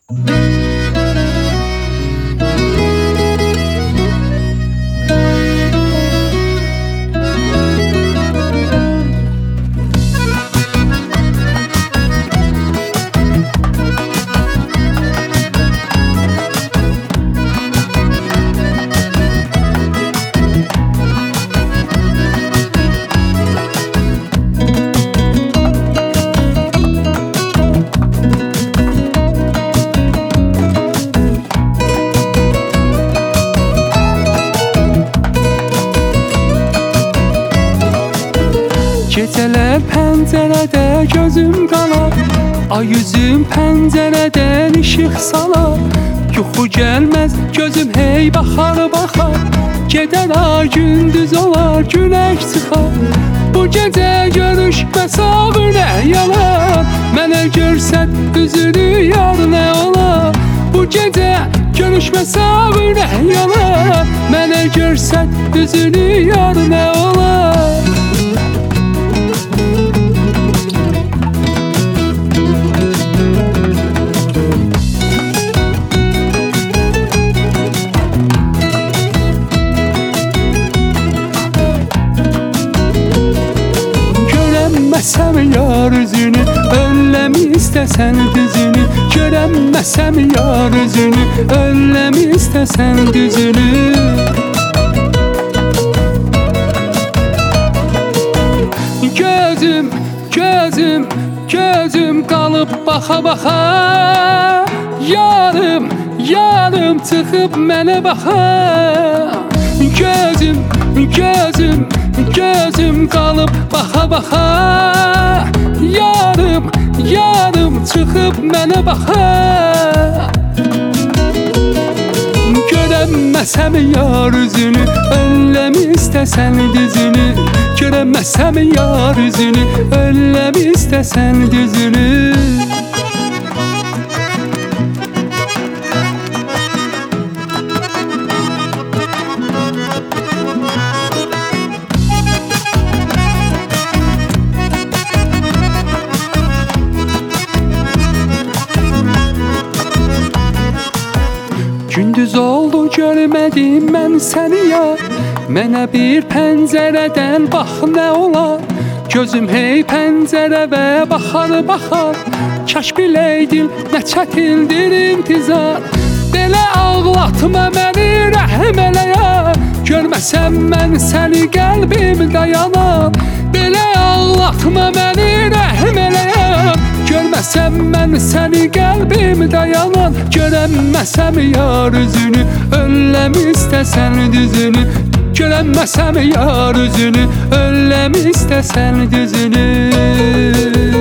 Gecələr pəncərədə gözüm qalar, ay üzüm pəncərədən işıq salar. Yuxu gəlməz gözüm hey baxar baxar, gedər ay gündüz olar günəş çıxar. Bu gecə görüşməsək nə yalar, mənə görsət üzünü yar nə olar. Bu gecə görüşməsək nə yalar, mənə görsət üzünü yar nə olar. Görəməsəm yar üzünü, ölləmi istəsən düzünü. Görəməsəm yar üzünü, ölləmi istəsən düzünü. Gözüm, gözüm, gözüm qalıb baxa-baxa, yarım, yarım çıxıb mənə baxa. Gözüm, gözüm, gözüm qalıb baxa-baxa, yarım, yarım çıxıb mənə baxa. Görəməsəm yar üzünü, ölləmi istəsən düzünü. Görəməsəm yar üzünü, ölləmi istəsən düzünü. Gündüz oldu görmədim mən səni yar, mənə bir pəncərədən bax nə olar. Gözüm hey pəncərəvə baxar baxar, kaş biləydin nə çətindir intizar. Belə ağlatma məni rəhm elə yar, görməsəm mən səni qəlbim dayanar. Belə ağlatma məni rəhm elə yar, görməsəm mən səni qəlbim dayanar. Görəməsəm yar üzünü, ölləmi istəsən düzünü. Görəməsəm yar üzünü, ölləmi istəsən düzünü.